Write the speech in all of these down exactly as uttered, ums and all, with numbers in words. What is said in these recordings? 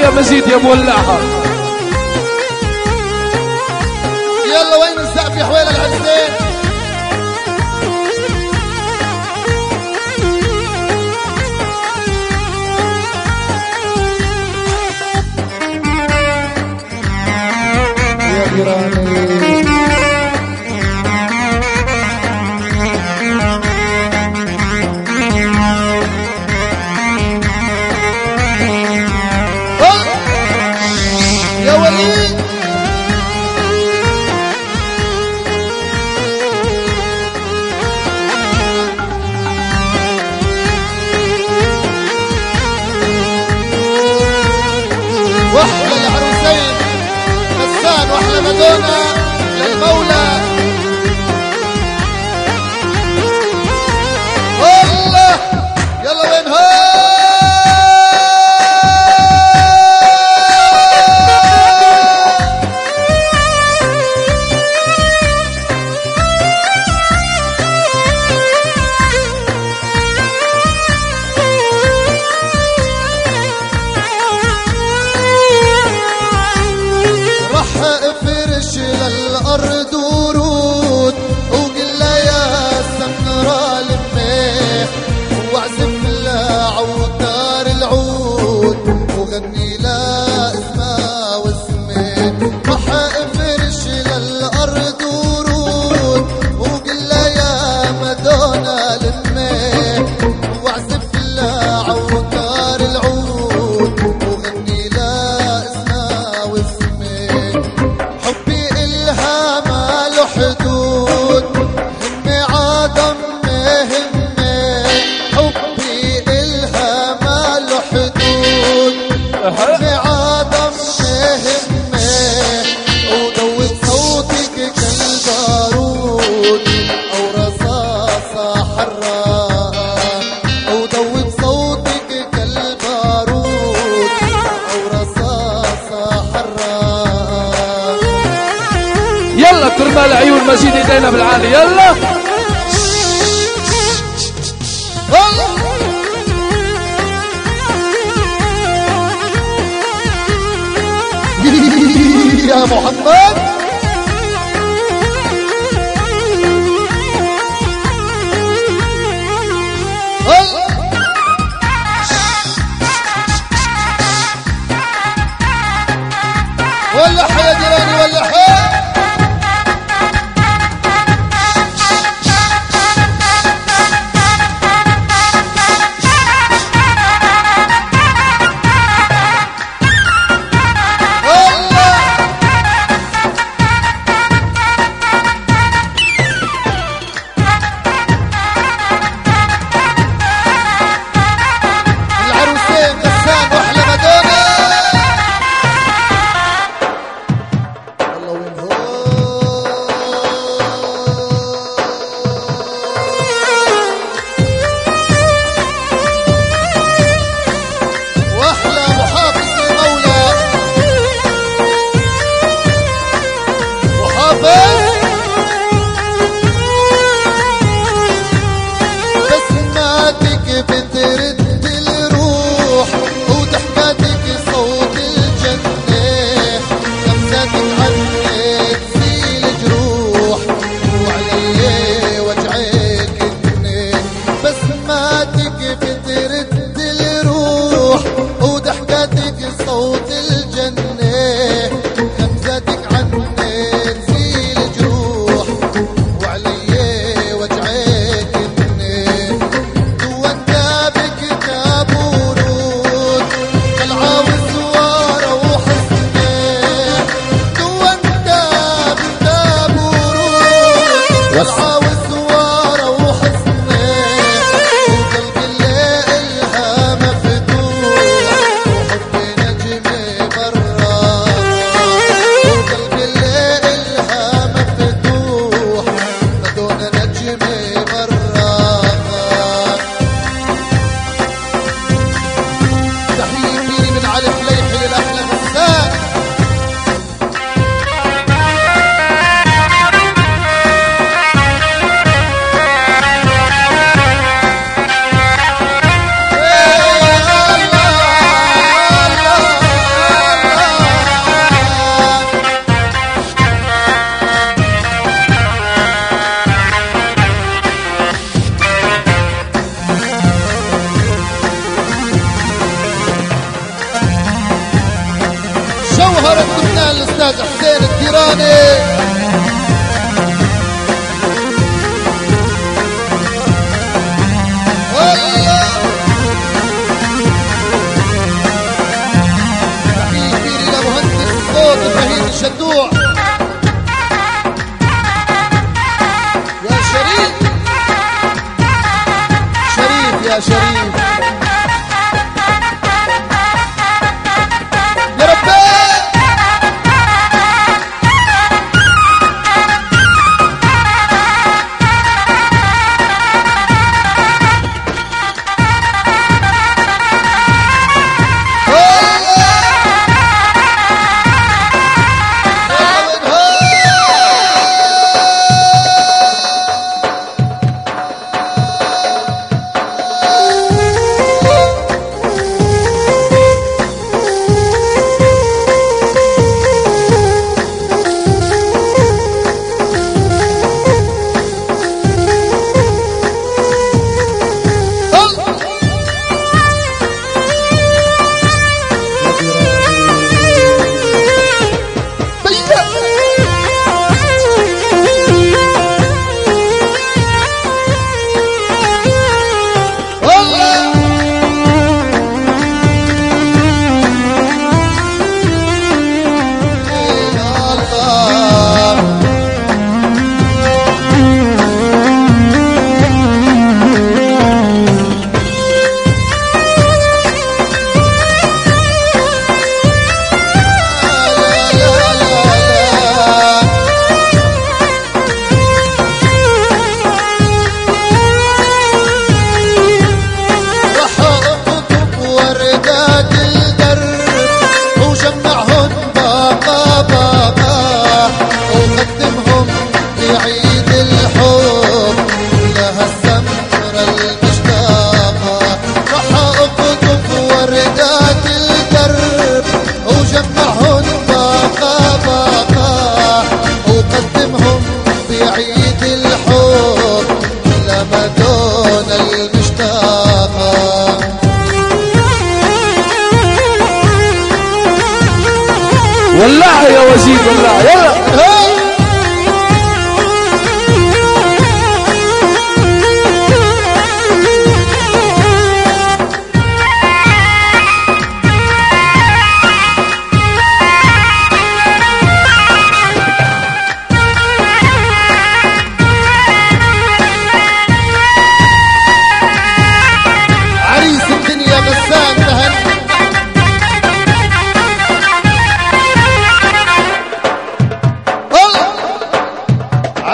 يا مزيد يا مولعها. يلا وين السقف يا حويل العزين؟ يا جيراني يا وليد واحلى العروسين غسان واحلى مدونة للمولى. الله يلا وين هو للأرض ورود وقل يا سمرا لميه واعزف لعودار العود وغني لا اسمه واسمه. راح افرش للأرض ورود وقل يا مدونة لميه واعزف لعودار العود وغني لا اسمه واسمه. حبي إلها ما له حدود همي عادم همي حبي إلها ما له حدود همي عادم همي ودوت صوتك كالبارود أو رصاصة حراء ودوت صوتك كالبارود أو رصاصة حراء. يلا كرمال عيون مزيد ايدينا بالعالي يلا. يا محمد ولح يا جيراني ولح. العروسين غسان واحلى مدونة. والله وين هو واحلى محافظ المولى محافظ بسماتك بترد الروح وضحكاتك صوت الجنة لمساتك عني تزيل جروح وعلي وجعك النه. بسماتك بترد الروح وضحكاتك صوت الجنة لمساتك عني تزيل جروح وعلي وجعك النه. وانت بكتاب ورود كالعاوز وارا وحسنه. وانت بكتاب ورود كالعاوز وارا وحسنه. وقلبي اللي إلها مفتوح وحبي نجمي برا. وقلبي اللي إلها مفتوح مدونة نجمي برا. تحية فيني من علي فليحي للأحلى غسان.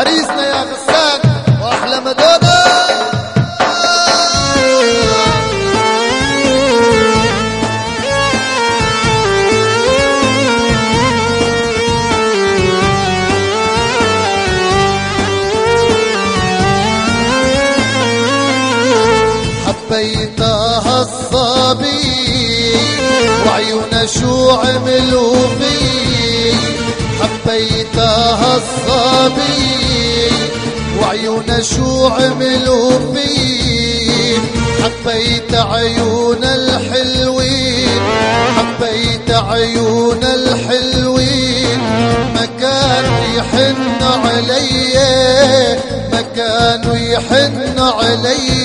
عريسنا يا غسان واحلى مدونة. حبيتها الصبي وعيونها شو عملوا في، حبيتها الصبي وعيونها شو عملوا في، حبيت عيون الحلوين، حبيت عيون الحلوين، ما كانوا يحن علي، ما كانوا يحن علي.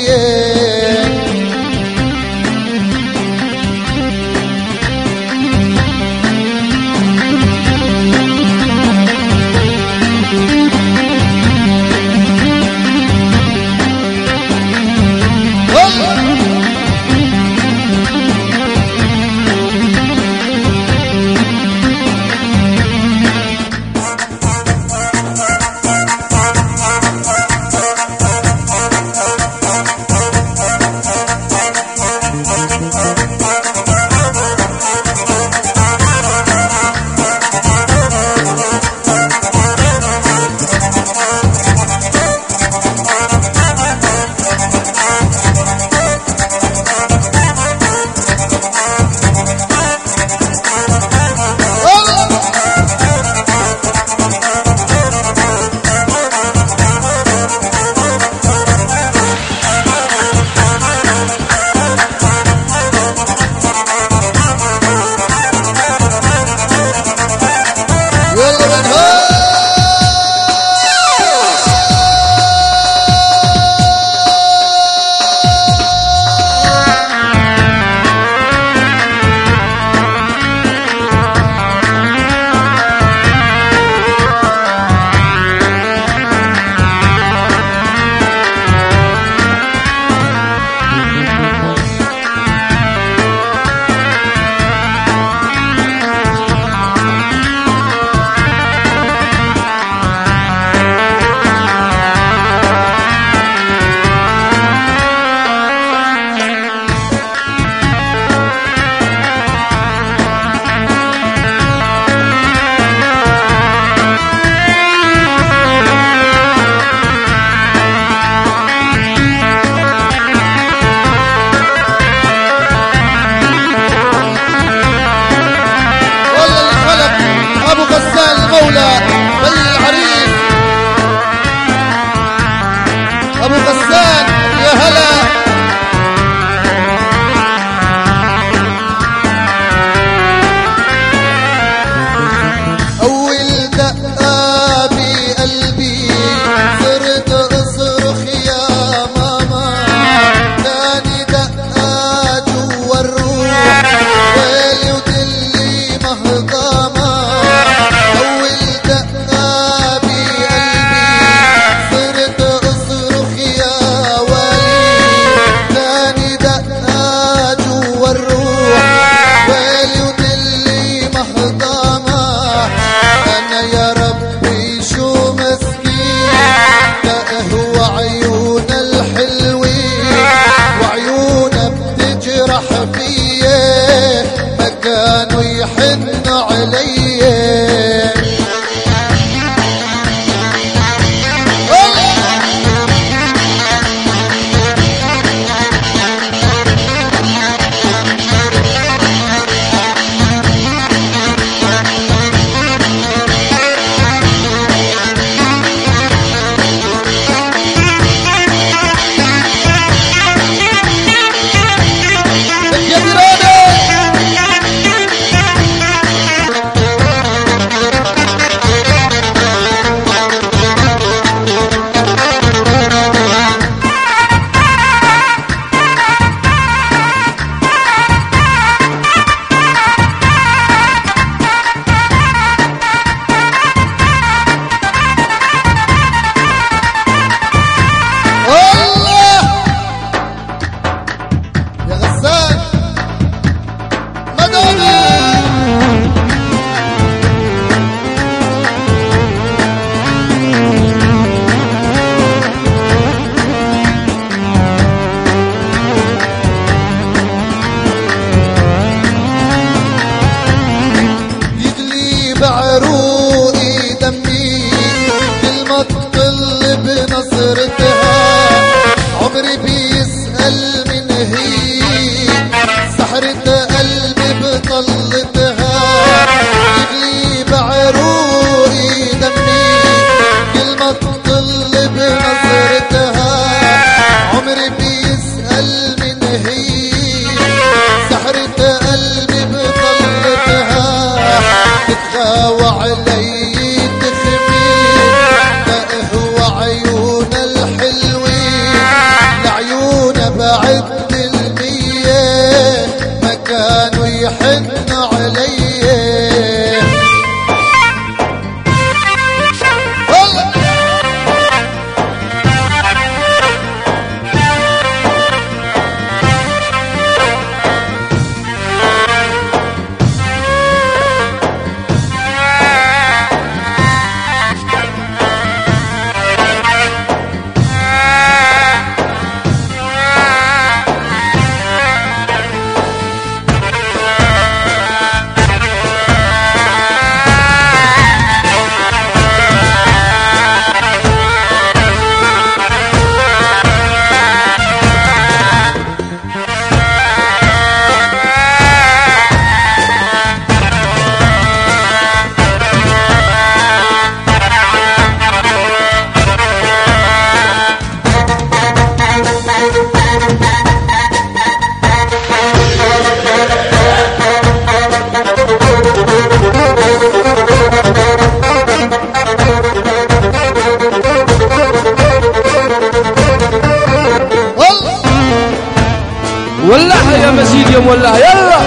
مولعها يا مزيد يا مولعها يلا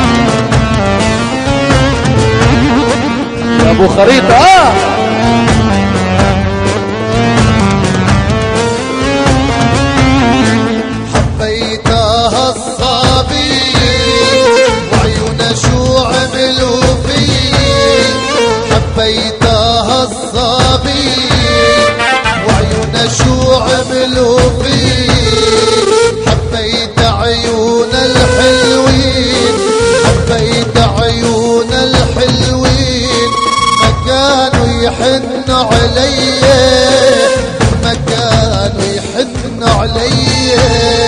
يا ابو خريطة اه حبيتها الصبي وعيونها شو عملوا في حبيتها الصبي وعيونها شو عملوا في حبيت عيون الحلوين حبيت عيون الحلوين ما كانوا يحنوا علي ما كانوا يحنوا علي